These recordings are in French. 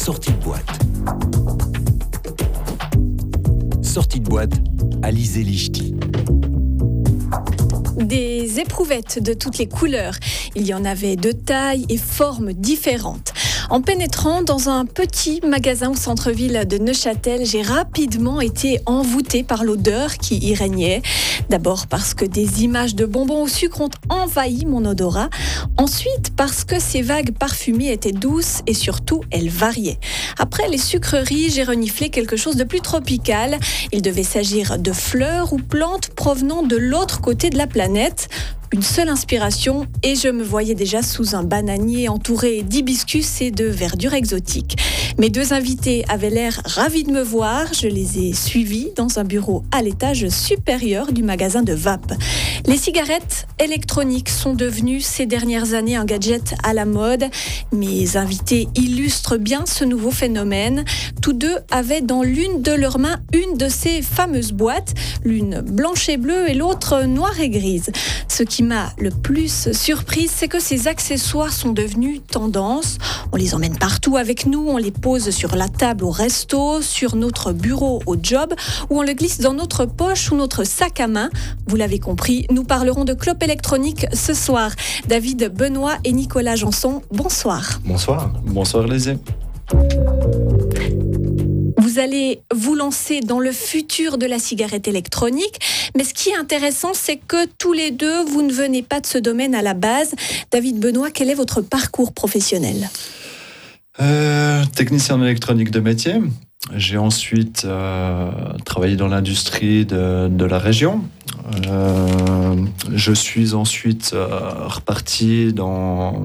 sortie de boîte. Sortie de boîte, Alizé Lichty. Des éprouvettes de toutes les couleurs. Il y en avait de tailles et formes différentes. En pénétrant dans un petit magasin au centre-ville de Neuchâtel, j'ai rapidement été envoûtée par l'odeur qui y régnait. D'abord parce que des images de bonbons au sucre ont envahi mon odorat. Ensuite parce que ces vagues parfumées étaient douces et surtout elles variaient. Après les sucreries, j'ai reniflé quelque chose de plus tropical. Il devait s'agir de fleurs ou plantes provenant de l'autre côté de la planète. Une seule inspiration et je me voyais déjà sous un bananier entouré d'hibiscus et de verdure exotique. Mes deux invités avaient l'air ravis de me voir. Je les ai suivis dans un bureau à l'étage supérieur du magasin de Vape. Les cigarettes électroniques sont devenues ces dernières années un gadget à la mode. Mes invités illustrent bien ce nouveau phénomène. Tous deux avaient dans l'une de leurs mains une de ces fameuses boîtes, l'une blanche et bleue et l'autre noire et grise. Ce qui m'a le plus surprise, c'est que ces accessoires sont devenus tendance. On les emmène partout avec nous, on les pose sur la table au resto, sur notre bureau au job, ou on le glisse dans notre poche ou notre sac à main. Vous l'avez compris, nous parlerons de clopes électroniques ce soir. David Benoît et Nicolas Janson, bonsoir. Bonsoir. Bonsoir Alizé. Vous allez vous lancer dans le futur de la cigarette électronique. Mais ce qui est intéressant, c'est que tous les deux, vous ne venez pas de ce domaine à la base. David Benoît, quel est votre parcours professionnel ? Technicien en électronique de métier. J'ai ensuite travaillé dans l'industrie de la région. Je suis ensuite reparti dans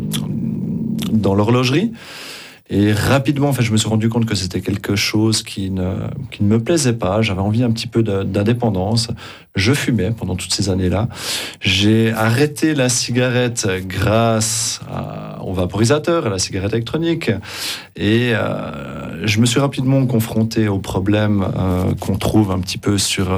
l'horlogerie. Et rapidement, en fait, je me suis rendu compte que c'était quelque chose qui ne me plaisait pas. J'avais envie un petit peu d'indépendance. Je fumais pendant toutes ces années-là. J'ai arrêté la cigarette grâce au vaporisateur, à la cigarette électronique. Et je me suis rapidement confronté aux problèmes qu'on trouve un petit peu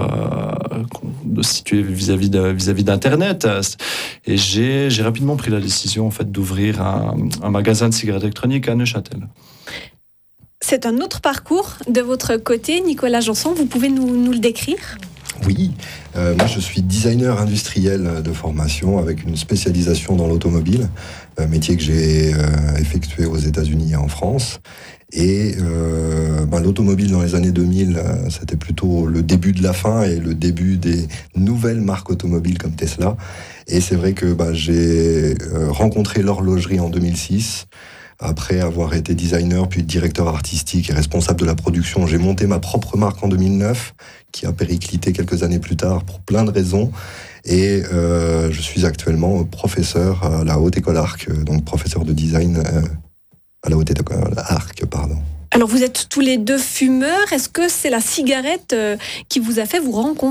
situés vis-à-vis d'Internet. Et j'ai rapidement pris la décision en fait, d'ouvrir un magasin de cigarettes électroniques à Neuchâtel. C'est un autre parcours de votre côté. Nicolas Janson, vous pouvez nous le décrire ? Oui, moi je suis designer industriel de formation avec une spécialisation dans l'automobile, métier que j'ai effectué aux États-Unis et en France. Et l'automobile dans les années 2000, c'était plutôt le début de la fin et le début des nouvelles marques automobiles comme Tesla. Et c'est vrai que j'ai rencontré l'horlogerie en 2006. Après avoir été designer, puis directeur artistique et responsable de la production, j'ai monté ma propre marque en 2009, qui a périclité quelques années plus tard pour plein de raisons. Et je suis actuellement professeur à la Haute École Arc, donc professeur de design à la Haute École Arc, pardon. Alors vous êtes tous les deux fumeurs. Est-ce que c'est la cigarette qui vous a fait vous rencontrer ?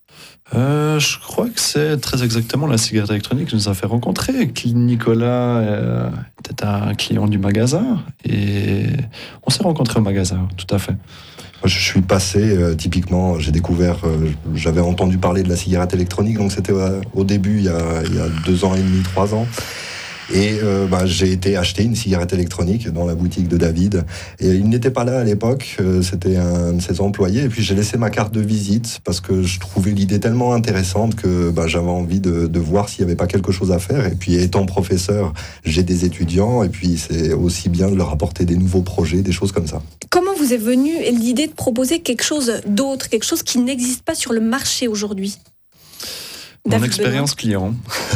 Je crois que c'est très exactement la cigarette électronique qui nous a fait rencontrer. Nicolas était un client du magasin et on s'est rencontrés au magasin, tout à fait. Je suis passé, typiquement, j'ai découvert, j'avais entendu parler de la cigarette électronique, donc c'était au début, il y a 2 ans et demi, 3 ans. Et j'ai été acheter une cigarette électronique dans la boutique de David. Et il n'était pas là à l'époque, c'était un de ses employés. Et puis j'ai laissé ma carte de visite parce que je trouvais l'idée tellement intéressante que j'avais envie de voir s'il n'y avait pas quelque chose à faire. Et puis étant professeur, j'ai des étudiants et puis c'est aussi bien de leur apporter des nouveaux projets, des choses comme ça. Comment vous est venue l'idée de proposer quelque chose d'autre, quelque chose qui n'existe pas sur le marché aujourd'hui ? Mon expérience client,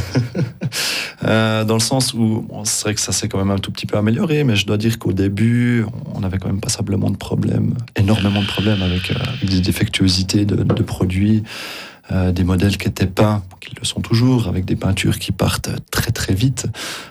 dans le sens où c'est vrai que ça s'est quand même un tout petit peu amélioré, mais je dois dire qu'au début, on avait quand même passablement de problèmes, énormément de problèmes avec des défectuosités de produits, des modèles qui étaient peints, qui le sont toujours, avec des peintures qui partent très très vite.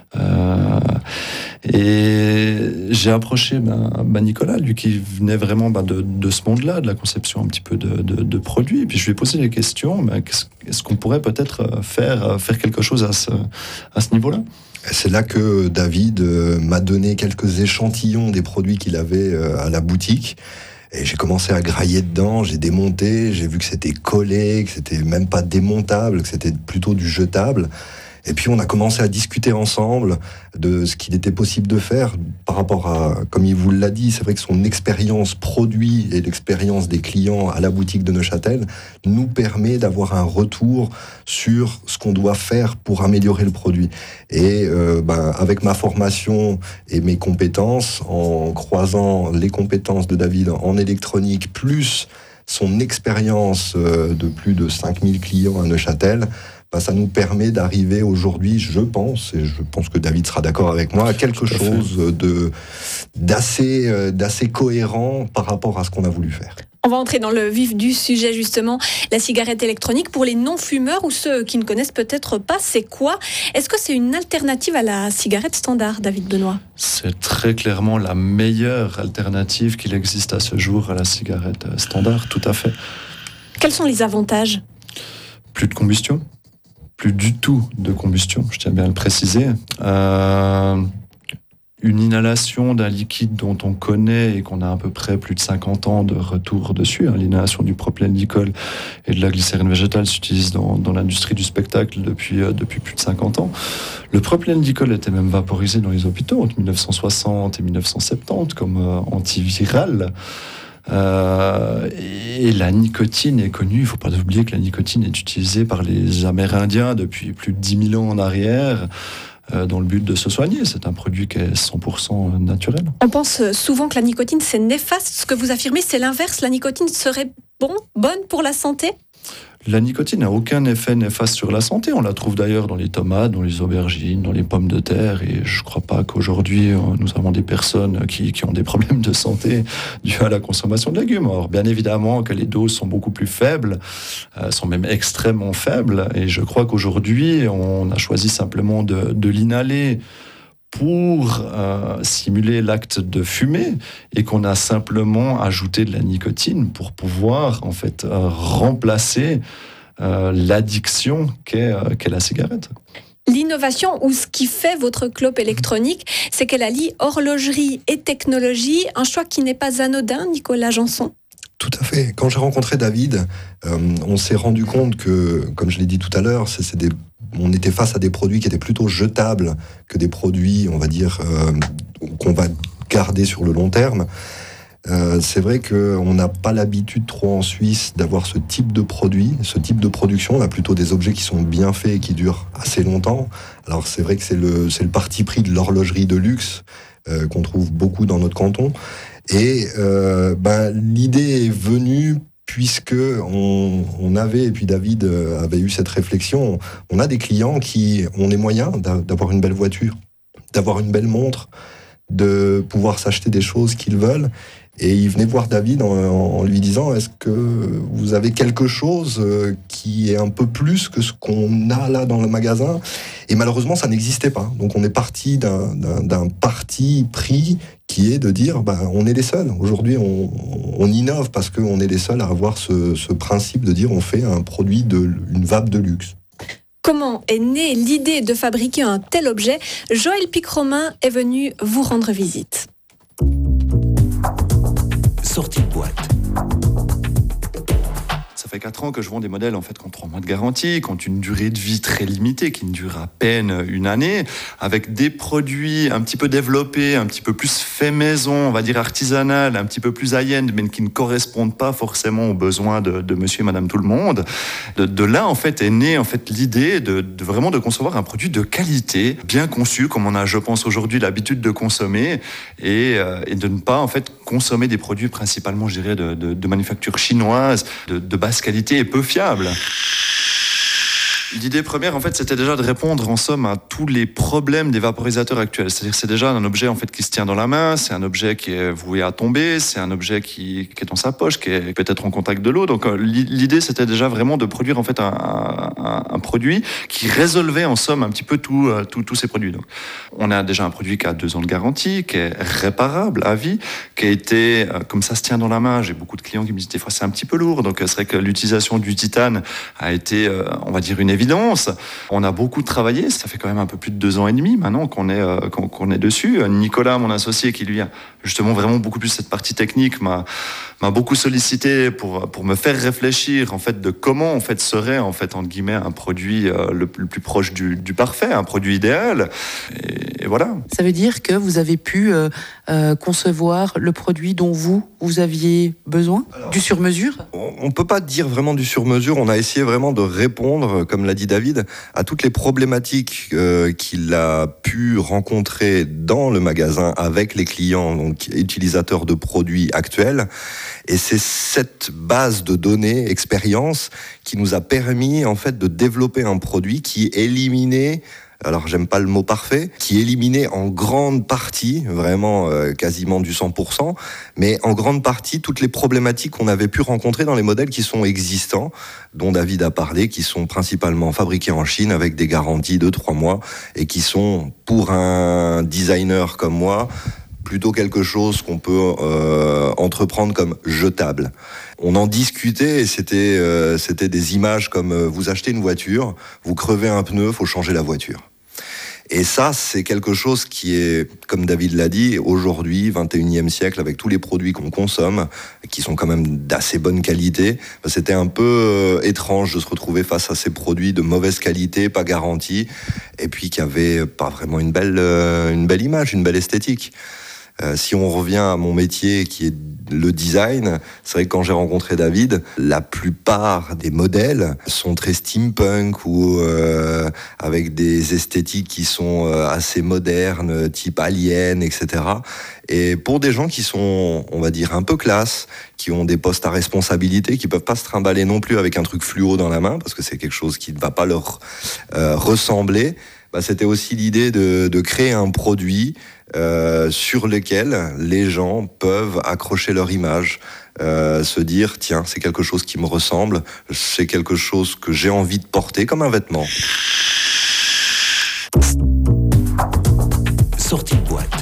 Et j'ai approché Nicolas, lui qui venait vraiment de ce monde-là, de la conception un petit peu de produits. Et puis je lui ai posé des questions. Est-ce qu'on pourrait peut-être faire quelque chose à ce niveau-là ? C'est là que David m'a donné quelques échantillons des produits qu'il avait à la boutique. Et j'ai commencé à grailler dedans, j'ai démonté, j'ai vu que c'était collé, que c'était même pas démontable, que c'était plutôt du jetable. Et puis on a commencé à discuter ensemble de ce qu'il était possible de faire par rapport à, comme il vous l'a dit, c'est vrai que son expérience produit et l'expérience des clients à la boutique de Neuchâtel nous permet d'avoir un retour sur ce qu'on doit faire pour améliorer le produit. Et avec ma formation et mes compétences, en croisant les compétences de David en électronique, plus son expérience de plus de 5000 clients à Neuchâtel, ça nous permet d'arriver aujourd'hui, je pense, et je pense que David sera d'accord avec moi, à quelque chose d'assez cohérent par rapport à ce qu'on a voulu faire. On va entrer dans le vif du sujet justement, la cigarette électronique. Pour les non-fumeurs ou ceux qui ne connaissent peut-être pas, c'est quoi ? Est-ce que c'est une alternative à la cigarette standard, David Benoît ? C'est très clairement la meilleure alternative qu'il existe à ce jour à la cigarette standard, tout à fait. Quels sont les avantages ? Plus de combustion. Plus du tout de combustion, je tiens bien à le préciser. Une inhalation d'un liquide dont on connaît et qu'on a à peu près plus de 50 ans de retour dessus. L'inhalation du propylène-glycol et de la glycérine végétale s'utilise dans l'industrie du spectacle depuis plus de 50 ans. Le propylène-glycol était même vaporisé dans les hôpitaux entre 1960 et 1970 comme antiviral. Et la nicotine est connue, il ne faut pas oublier que la nicotine est utilisée par les Amérindiens depuis plus de 10 000 ans en arrière dans le but de se soigner. C'est un produit qui est 100% naturel. On pense souvent que la nicotine c'est néfaste. Ce que vous affirmez c'est l'inverse, la nicotine serait bonne pour la santé ? La nicotine n'a aucun effet néfaste sur la santé. On la trouve d'ailleurs dans les tomates, dans les aubergines, dans les pommes de terre. Et je ne crois pas qu'aujourd'hui, nous avons des personnes qui ont des problèmes de santé dus à la consommation de légumes. Alors, bien évidemment que les doses sont beaucoup plus faibles, sont même extrêmement faibles. Et je crois qu'aujourd'hui, on a choisi simplement de l'inhaler pour simuler l'acte de fumer et qu'on a simplement ajouté de la nicotine pour pouvoir en fait remplacer l'addiction qu'est la cigarette. L'innovation ou ce qui fait votre clope électronique, c'est qu'elle allie horlogerie et technologie, un choix qui n'est pas anodin, Nicolas Janson. Tout à fait. Quand j'ai rencontré David, on s'est rendu compte que, comme je l'ai dit tout à l'heure, on était face à des produits qui étaient plutôt jetables que des produits, on va dire, qu'on va garder sur le long terme. C'est vrai qu'on n'a pas l'habitude trop en Suisse d'avoir ce type de produit, ce type de production. On a plutôt des objets qui sont bien faits et qui durent assez longtemps. Alors c'est vrai que c'est le parti pris de l'horlogerie de luxe qu'on trouve beaucoup dans notre canton. Et l'idée est venue puisque on avait, et puis David avait eu cette réflexion, on a des clients qui ont les moyens d'avoir une belle voiture, d'avoir une belle montre, de pouvoir s'acheter des choses qu'ils veulent. Et il venait voir David en lui disant « Est-ce que vous avez quelque chose qui est un peu plus que ce qu'on a là dans le magasin ?» Et malheureusement, ça n'existait pas. Donc on est parti d'un parti pris qui est de dire on est les seuls. Aujourd'hui, on innove parce qu'on est les seuls à avoir ce principe de dire on fait un produit, une vape de luxe. Comment est née l'idée de fabriquer un tel objet ? Joël Pic-Romain est venu vous rendre visite. Sortie de boîte. Ça fait 4 ans que je vends des modèles en fait qui ont 3 mois de garantie, qui ont une durée de vie très limitée, qui ne dure à peine une année, avec des produits un petit peu développés, un petit peu plus fait maison, on va dire artisanal, un petit peu plus high-end, mais qui ne correspondent pas forcément aux besoins de monsieur et madame tout le monde. De là en fait est née en fait l'idée de vraiment de concevoir un produit de qualité, bien conçu, comme on a, je pense, aujourd'hui l'habitude de consommer, et de ne pas en fait consommer des produits principalement, je dirais, de manufacture chinoise, de basse qualité et peu fiable. L'idée première, en fait, c'était déjà de répondre, en somme, à tous les problèmes des vaporisateurs actuels. C'est-à-dire, c'est déjà un objet, en fait, qui se tient dans la main, c'est un objet qui est voué à tomber, c'est un objet qui est dans sa poche, qui est peut-être en contact de l'eau. Donc, l'idée, c'était déjà vraiment de produire, en fait, un produit qui résolvait, en somme, un petit peu tous ces produits. Donc, on a déjà un produit qui a 2 ans de garantie, qui est réparable à vie, qui a été, comme ça se tient dans la main. J'ai beaucoup de clients qui me disent, des fois, c'est un petit peu lourd. Donc, c'est vrai que l'utilisation du titane a été, on va dire, une évidence. évidence. On a beaucoup travaillé, ça fait quand même un peu plus de 2 ans et demi maintenant qu'on est dessus. Nicolas, mon associé, qui lui a justement vraiment beaucoup plus cette partie technique, m'a beaucoup sollicité pour me faire réfléchir en fait de comment en fait serait en fait entre guillemets un produit le plus proche du parfait, un produit idéal. Et voilà. Ça veut dire que vous avez pu concevoir le produit dont vous aviez besoin, du sur-mesure? On peut pas dire vraiment du sur-mesure. On a essayé vraiment de répondre, comme l'a dit David, à toutes les problématiques qu'il a pu rencontrer dans le magasin avec les clients, donc utilisateurs de produits actuels. Et c'est cette base de données, expérience, qui nous a permis en fait de développer un produit qui éliminait, alors j'aime pas le mot parfait, qui éliminait en grande partie, vraiment quasiment du 100%, mais en grande partie toutes les problématiques qu'on avait pu rencontrer dans les modèles qui sont existants, dont David a parlé, qui sont principalement fabriqués en Chine avec des garanties de 3 mois et qui sont, pour un designer comme moi, plutôt quelque chose qu'on peut entreprendre comme jetable. On en discutait et c'était des images comme vous achetez une voiture, vous crevez un pneu, faut changer la voiture. Et ça, c'est quelque chose qui est, comme David l'a dit, aujourd'hui, 21e siècle, avec tous les produits qu'on consomme, qui sont quand même d'assez bonne qualité, c'était un peu étrange de se retrouver face à ces produits de mauvaise qualité, pas garantis, et puis qui avaient pas vraiment une belle image, une belle esthétique. Si on revient à mon métier qui est le design, c'est vrai que quand j'ai rencontré David, la plupart des modèles sont très steampunk ou avec des esthétiques qui sont assez modernes, type Alien, etc. Et pour des gens qui sont, on va dire, un peu classe, qui ont des postes à responsabilité, qui peuvent pas se trimballer non plus avec un truc fluo dans la main, parce que c'est quelque chose qui ne va pas leur ressembler, c'était aussi l'idée de créer un produit sur lequel les gens peuvent accrocher leur image, se dire tiens, c'est quelque chose qui me ressemble, c'est quelque chose que j'ai envie de porter comme un vêtement. Sortie de boîte.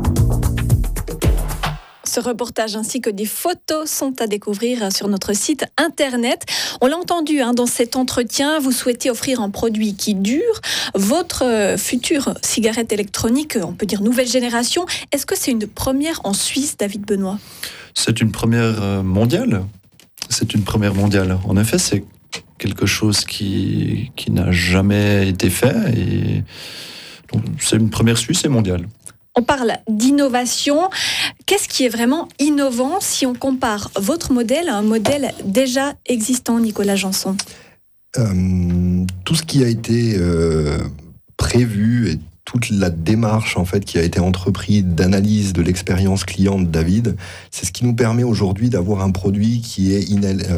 Ce reportage ainsi que des photos sont à découvrir sur notre site internet. On l'a entendu dans cet entretien, vous souhaitez offrir un produit qui dure. Votre future cigarette électronique, on peut dire nouvelle génération, est-ce que c'est une première en Suisse, David Benoît ? C'est une première mondiale. C'est une première mondiale. En effet, c'est quelque chose qui n'a jamais été fait. Et donc, c'est une première suisse et mondiale. On parle d'innovation. Qu'est-ce qui est vraiment innovant si on compare votre modèle à un modèle déjà existant, Nicolas Janson ? Tout ce qui a été prévu et toute la démarche en fait qui a été entreprise d'analyse de l'expérience client de David, c'est ce qui nous permet aujourd'hui d'avoir un produit qui est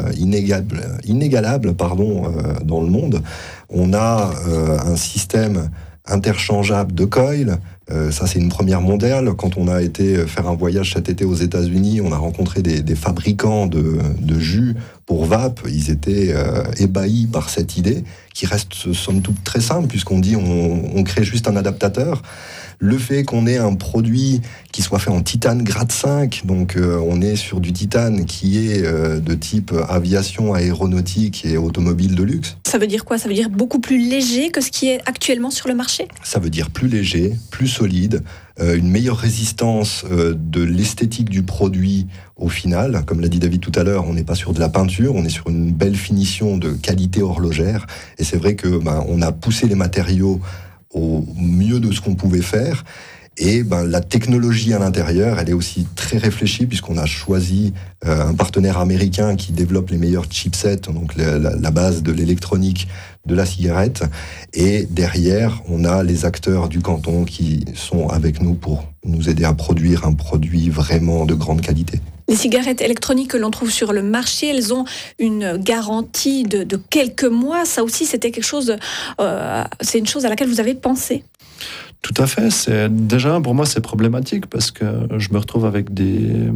inégalable dans le monde. On a un système interchangeable de coils. Ça, c'est une première mondiale. Quand on a été faire un voyage cet été aux États-Unis, on a rencontré des fabricants de jus pour vape. Ils étaient ébahis par cette idée, qui reste somme toute très simple, puisqu'on dit on crée juste un adaptateur. Le fait qu'on ait un produit qui soit fait en titane grade 5, donc on est sur du titane qui est de type aviation, aéronautique et automobile de luxe. Ça veut dire quoi ? Ça veut dire beaucoup plus léger que ce qui est actuellement sur le marché ? Ça veut dire plus léger, plus solide, une meilleure résistance de l'esthétique du produit au final. Comme l'a dit David tout à l'heure, on n'est pas sur de la peinture, on est sur une belle finition de qualité horlogère. Et c'est vrai que on a poussé les matériaux au mieux de ce qu'on pouvait faire. Et la technologie à l'intérieur, elle est aussi très réfléchie, puisqu'on a choisi un partenaire américain qui développe les meilleurs chipsets, donc la base de l'électronique de la cigarette. Et derrière, on a les acteurs du canton qui sont avec nous pour nous aider à produire un produit vraiment de grande qualité. Les cigarettes électroniques que l'on trouve sur le marché, elles ont une garantie de quelques mois. Ça aussi, c'était quelque chose. C'est une chose à laquelle vous avez pensé. Tout à fait. Déjà, pour moi, c'est problématique parce que je me retrouve avec des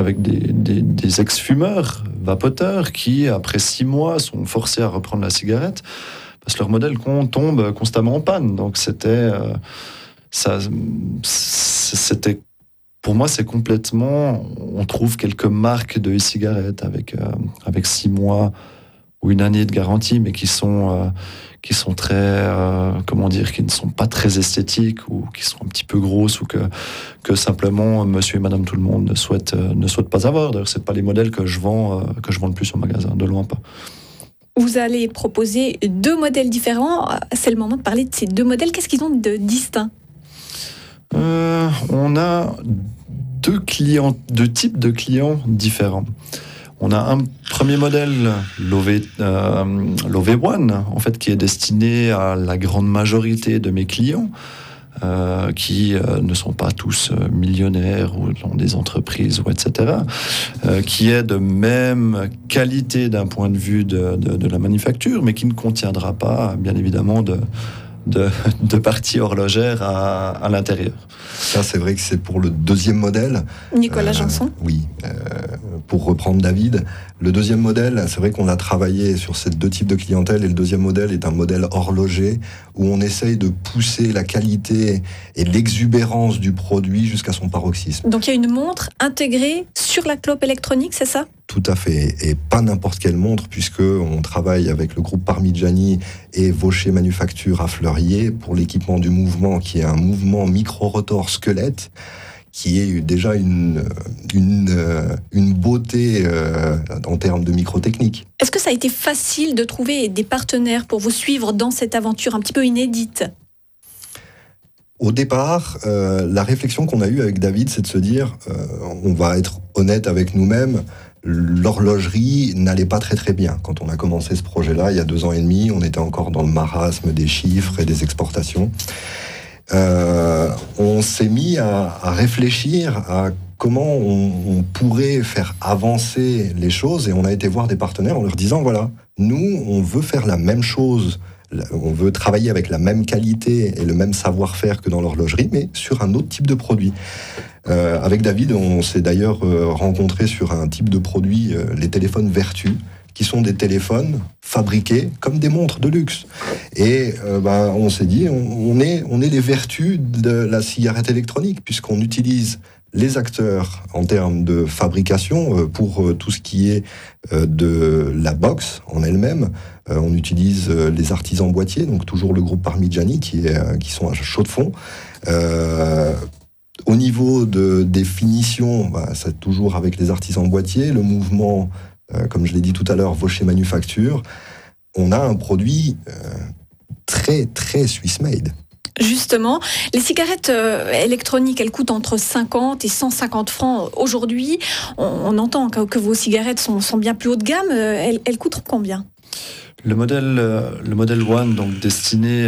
ex-fumeurs, vapoteurs, qui, après 6 mois, sont forcés à reprendre la cigarette parce que leur modèle tombe constamment en panne. Donc, c'était pour moi, c'est complètement... On trouve quelques marques de e-cigarettes avec 6 mois une année de garantie, mais qui sont très, qui ne sont pas très esthétiques ou qui sont un petit peu grosses ou que simplement monsieur et madame tout le monde ne souhaitent pas avoir. D'ailleurs, c'est pas les modèles que je vends le plus au magasin, de loin pas. Vous allez proposer 2 modèles différents. C'est le moment de parler de ces 2 modèles. Qu'est-ce qu'ils ont de distinct ? On a 2 types de clients différents. On a un premier modèle, l'OV1, en fait, qui est destiné à la grande majorité de mes clients, qui ne sont pas tous millionnaires ou ont des entreprises, ou etc., qui est de même qualité d'un point de vue de la manufacture, mais qui ne contiendra pas, bien évidemment, de parties horlogères à l'intérieur. Ça, c'est vrai que c'est pour le 2e modèle. Nicolas Janson. Oui, pour reprendre David. Le 2e modèle, c'est vrai qu'on a travaillé sur ces 2 types de clientèle, et le 2e modèle est un modèle horloger où on essaye de pousser la qualité et l'exubérance du produit jusqu'à son paroxysme. Donc il y a une montre intégrée sur la clope électronique, c'est ça ? Tout à fait, et pas n'importe quelle montre, puisqu'on travaille avec le groupe Parmigiani et Vaucher Manufacture à Fleurier pour l'équipement du mouvement, qui est un mouvement micro-rotor squelette, qui est déjà une beauté en termes de microtechnique. Est-ce que ça a été facile de trouver des partenaires pour vous suivre dans cette aventure un petit peu inédite ? Au départ, la réflexion qu'on a eue avec David, c'est de se dire, on va être honnête avec nous-mêmes, l'horlogerie n'allait pas très très bien. Quand on a commencé ce projet-là, il y a 2 ans et demi, on était encore dans le marasme des chiffres et des exportations. On s'est mis à réfléchir à comment on pourrait faire avancer les choses, et on a été voir des partenaires en leur disant, voilà, nous, on veut faire la même chose, on veut travailler avec la même qualité et le même savoir-faire que dans l'horlogerie, mais sur un autre type de produit. Avec David, on s'est d'ailleurs rencontré sur un type de produit, les téléphones Vertu, qui sont des téléphones fabriqués comme des montres de luxe. Et on s'est dit, on est les vertus de la cigarette électronique, puisqu'on utilise les acteurs en termes de fabrication pour tout ce qui est de la box en elle-même. On utilise les artisans boîtiers, donc toujours le groupe Parmigiani qui sont à chaud de fond. Au niveau des finitions, c'est toujours avec les artisans boîtiers. Le mouvement, comme je l'ai dit tout à l'heure, Vaucher Manufacture, on a un produit très, très Swiss-made. Justement, les cigarettes électroniques, elles coûtent entre 50 et 150 francs aujourd'hui. On entend que vos cigarettes sont bien plus haut de gamme. Elles coûteront combien ? Le modèle One, donc destiné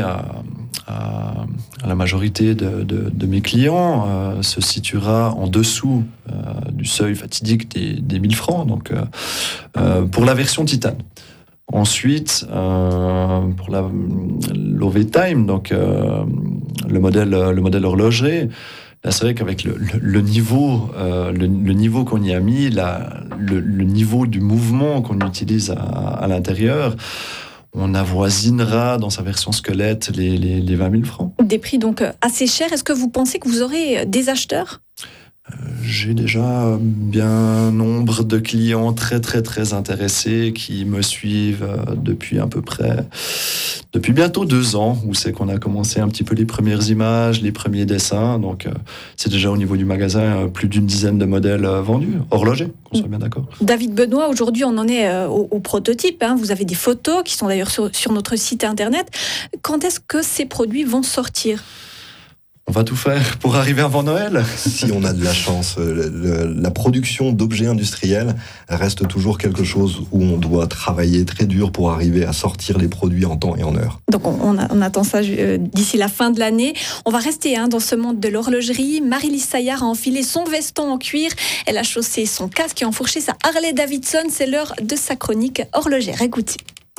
à la majorité de mes clients, se situera en dessous du seuil fatidique des 1000 francs, donc pour la version titane. Ensuite, pour l'OV Time, donc le modèle horloger, là c'est vrai qu'avec le niveau qu'on y a mis, le niveau du mouvement qu'on utilise à l'intérieur, on avoisinera dans sa version squelette les 20 000 francs. Des prix donc assez chers. Est-ce que vous pensez que vous aurez des acheteurs ? J'ai déjà bien nombre de clients très très très intéressés qui me suivent depuis bientôt 2 ans, où c'est qu'on a commencé un petit peu les premières images, les premiers dessins. Donc c'est déjà au niveau du magasin plus d'une dizaine de modèles vendus, horlogers, qu'on soit bien d'accord. David Benoît, aujourd'hui on en est au prototype. Vous avez des photos qui sont d'ailleurs sur notre site internet. Quand est-ce que ces produits vont sortir ? On va tout faire pour arriver avant Noël. Si on a de la chance, la production d'objets industriels reste toujours quelque chose où on doit travailler très dur pour arriver à sortir les produits en temps et en heure. Donc on attend ça d'ici la fin de l'année. On va rester dans ce monde de l'horlogerie. Marie-Lise Saillard a enfilé son veston en cuir. Elle a chaussé son casque et enfourché sa Harley Davidson. C'est l'heure de sa chronique horlogère. Écoutez.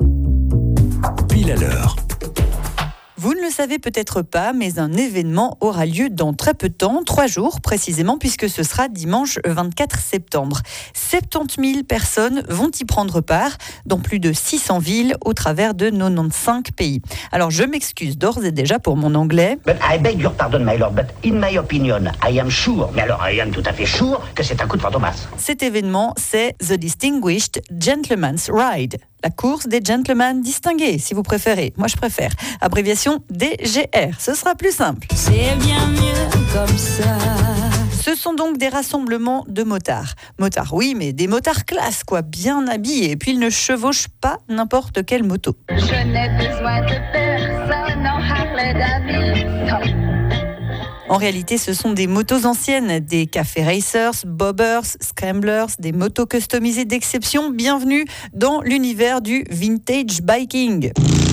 Pile à l'heure. Vous ne le savez peut-être pas, mais un événement aura lieu dans très peu de temps, 3 jours précisément, puisque ce sera dimanche 24 septembre. 70 000 personnes vont y prendre part dans plus de 600 villes au travers de 95 pays. Alors je m'excuse d'ores et déjà pour mon anglais. But I beg your pardon, my lord, but in my opinion, I am sure, mais alors I am tout à fait sure que c'est un coup de fantomas. Cet événement, c'est The Distinguished Gentleman's Ride. la course des gentlemen distingués, si vous préférez. Moi, je préfère. Abréviation DGR, ce sera plus simple. C'est bien mieux comme ça. Ce sont donc des rassemblements de motards. Motards, oui, mais des motards classe, quoi, bien habillés. Et puis, ils ne chevauchent pas n'importe quelle moto. Je n'ai besoin de personne en Harley Davidson. En réalité, ce sont des motos anciennes, des café racers, bobbers, scramblers, des motos customisées d'exception. Bienvenue dans l'univers du vintage biking.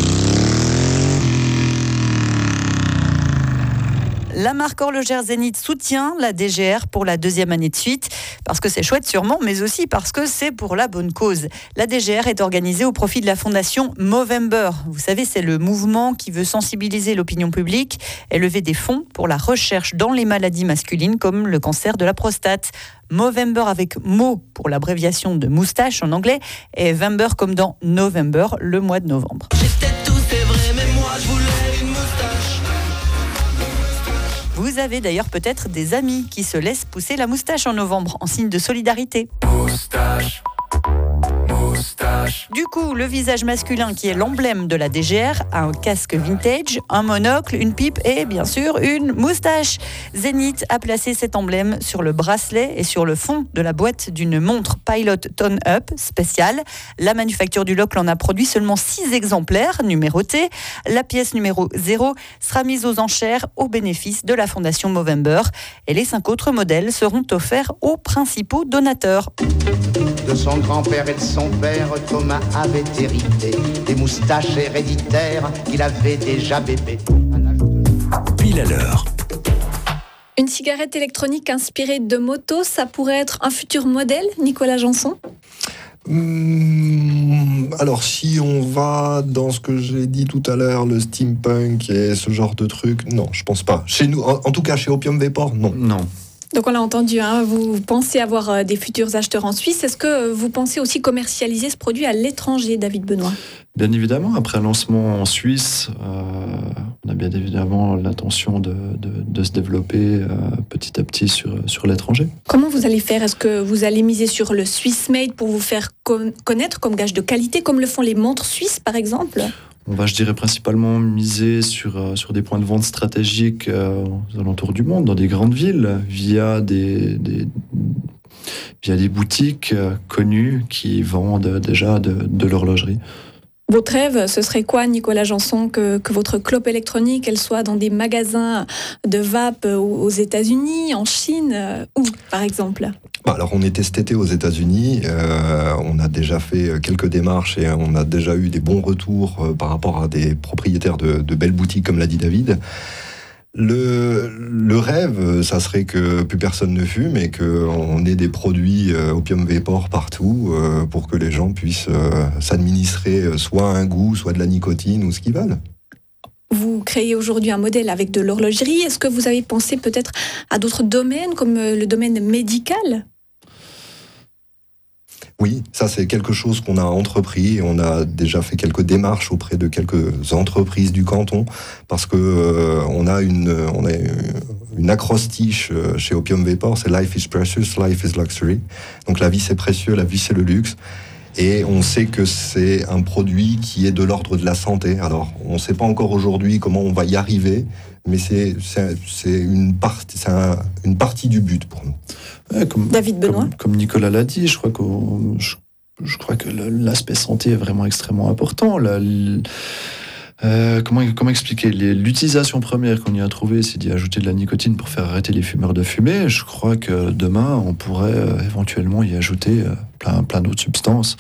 La marque horlogère Zenith soutient la DGR pour la 2e année de suite, parce que c'est chouette sûrement, mais aussi parce que c'est pour la bonne cause. La DGR est organisée au profit de la fondation Movember. Vous savez, c'est le mouvement qui veut sensibiliser l'opinion publique et lever des fonds pour la recherche dans les maladies masculines comme le cancer de la prostate. Movember avec Mo pour l'abréviation de moustache en anglais et Vember comme dans November, le mois de novembre. J'étais tout, c'est vrai, mais moi je voulais une moustache. Vous avez d'ailleurs peut-être des amis qui se laissent pousser la moustache en novembre en signe de solidarité. Moustache. Du coup, le visage masculin qui est l'emblème de la DGR a un casque vintage, un monocle, une pipe et bien sûr une moustache. Zenith a placé cet emblème sur le bracelet et sur le fond de la boîte d'une montre Pilot Tone Up spéciale. La manufacture du locle en a produit seulement 6 exemplaires numérotés. La pièce numéro 0 sera mise aux enchères au bénéfice de la fondation Movember et les 5 autres modèles seront offerts aux principaux donateurs. De son grand-père et de son père, Thomas avait hérité des moustaches héréditaires qu'il avait déjà bébé. Pile à l'heure. Une cigarette électronique inspirée de moto, ça pourrait être un futur modèle, Nicolas Janson ? Alors si on va dans ce que j'ai dit tout à l'heure, le steampunk et ce genre de truc, non, je pense pas. Chez nous, en tout cas chez Opium Vapor, non. Non. Donc on l'a entendu, vous pensez avoir des futurs acheteurs en Suisse. Est-ce que vous pensez aussi commercialiser ce produit à l'étranger, David Benoît ? Bien évidemment, après un lancement en Suisse, on a bien évidemment l'intention de se développer petit à petit sur l'étranger. Comment vous allez faire ? Est-ce que vous allez miser sur le Swiss Made pour vous faire connaître comme gage de qualité, comme le font les montres suisses par exemple ? On va, je dirais, principalement miser sur des points de vente stratégiques aux alentours du monde, dans des grandes villes, via des boutiques connues qui vendent déjà de l'horlogerie. Votre rêve, ce serait quoi, Nicolas Janson, que votre clope électronique, elle soit dans des magasins de vape aux États-Unis, en Chine, où, par exemple ? Alors on était cet été aux États-Unis, on a déjà fait quelques démarches et on a déjà eu des bons retours par rapport à des propriétaires de belles boutiques, comme l'a dit David. Le rêve, ça serait que plus personne ne fume et qu'on ait des produits Opium Vapor partout pour que les gens puissent s'administrer soit un goût, soit de la nicotine ou ce qu'ils veulent. Vous créez aujourd'hui un modèle avec de l'horlogerie. Est-ce que vous avez pensé peut-être à d'autres domaines, comme le domaine médical ? Oui, ça c'est quelque chose qu'on a entrepris. On a déjà fait quelques démarches auprès de quelques entreprises du canton parce que on a une acrostiche chez Opium Vapor, c'est Life is precious, life is luxury. Donc la vie c'est précieux, la vie c'est le luxe. Et on sait que c'est un produit qui est de l'ordre de la santé. Alors, on ne sait pas encore aujourd'hui comment on va y arriver, mais c'est une partie du but pour nous. Ouais, David Benoît. Comme Nicolas l'a dit, je crois que l'aspect santé est vraiment extrêmement important. Comment expliquer l'utilisation première qu'on y a trouvée, c'est d'y ajouter de la nicotine pour faire arrêter les fumeurs de fumer. Je crois que demain, on pourrait éventuellement y ajouter plein d'autres substances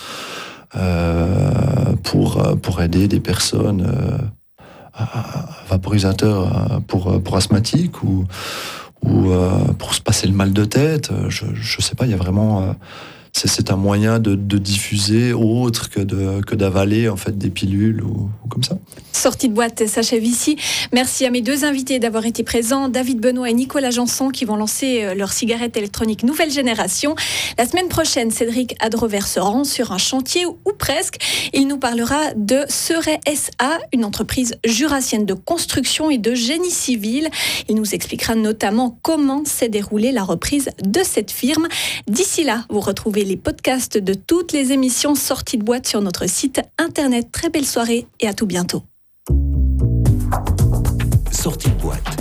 pour aider des personnes à vaporisateurs pour asthmatiques ou pour se passer le mal de tête. Je sais pas, il y a vraiment... C'est un moyen de diffuser autre que d'avaler en fait des pilules ou comme ça. Sortie de boîte s'achève ici. Merci à mes deux invités d'avoir été présents, David Benoît et Nicolas Janson, qui vont lancer leur cigarette électronique nouvelle génération. La semaine prochaine, Cédric Adrover se rend sur un chantier ou presque. Il nous parlera de Seret SA, une entreprise jurassienne de construction et de génie civil. Il nous expliquera notamment comment s'est déroulée la reprise de cette firme. D'ici là, vous retrouvez les podcasts de toutes les émissions Sorties de boîte sur notre site internet. Très belle soirée et à tout bientôt. Sortie de boîte.